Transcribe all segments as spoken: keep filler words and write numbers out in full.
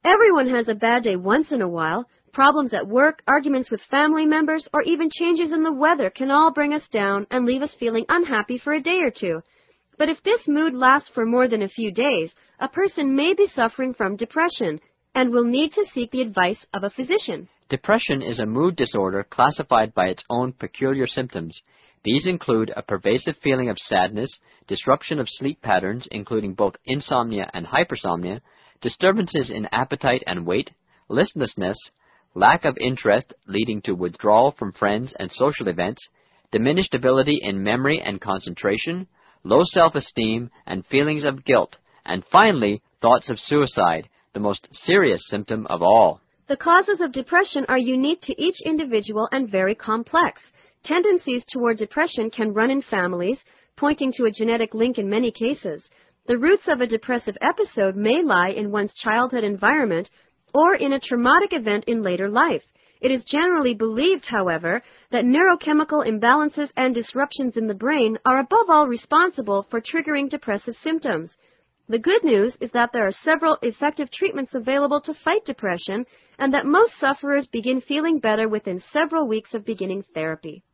Everyone has a bad day once in a while. Problems at work, arguments with family members, or even changes in the weather can all bring us down and leave us feeling unhappy for a day or two. But if this mood lasts for more than a few days, a person may be suffering from depression and will need to seek the advice of a physician. Depression is a mood disorder classified by its own peculiar symptoms. These include a pervasive feeling of sadness, disruption of sleep patterns, including both insomnia and hypersomnia, disturbances in appetite and weight, listlessness, lack of interest leading to withdrawal from friends and social events, diminished ability in memory and concentration, low self-esteem and feelings of guilt, and finally, thoughts of suicide, the most serious symptom of all. The causes of depression are unique to each individual and very complex. Tendencies toward depression can run in families, pointing to a genetic link in many cases. The roots of a depressive episode may lie in one's childhood environment or in a traumatic event in later life. It is generally believed, however, that neurochemical imbalances and disruptions in the brain are above all responsible for triggering depressive symptoms. The good news is that there are several effective treatments available to fight depression, and that most sufferers begin feeling better within several weeks of beginning therapy.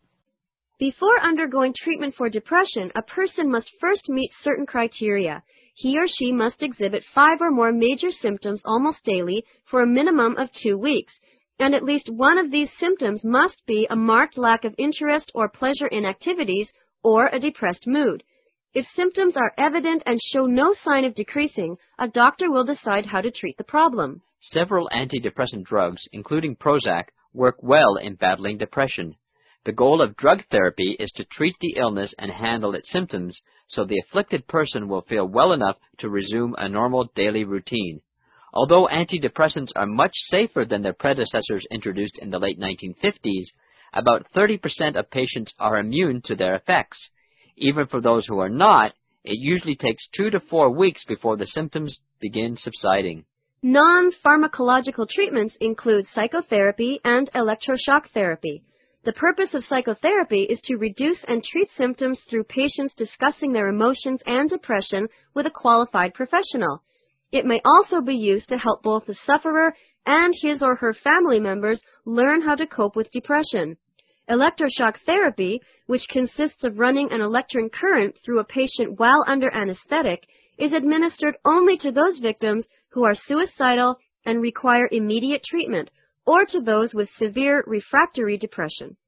Before undergoing treatment for depression, a person must first meet certain criteria. He or she must exhibit five or more major symptoms almost daily for a minimum of two weeks, and at least one of these symptoms must be a marked lack of interest or pleasure in activities or a depressed mood. If symptoms are evident and show no sign of decreasing, a doctor will decide how to treat the problem. Several antidepressant drugs, including Prozac, work well in battling depression. The goal of drug therapy is to treat the illness and handle its symptoms so the afflicted person will feel well enough to resume a normal daily routine. Although antidepressants are much safer than their predecessors introduced in the late nineteen fifties, about thirty percent of patients are immune to their effects. Even for those who are not, it usually takes two to four weeks before the symptoms begin subsiding. Non-pharmacological treatments include psychotherapy and electroshock therapy. The purpose of psychotherapy is to reduce and treat symptoms through patients discussing their emotions and depression with a qualified professional. It may also be used to help both the sufferer and his or her family members learn how to cope with depression. Electroshock therapy, which consists of running an electric current through a patient while under anesthetic, is administered only to those victims who are suicidal and require immediate treatment, or to those with severe refractory depression.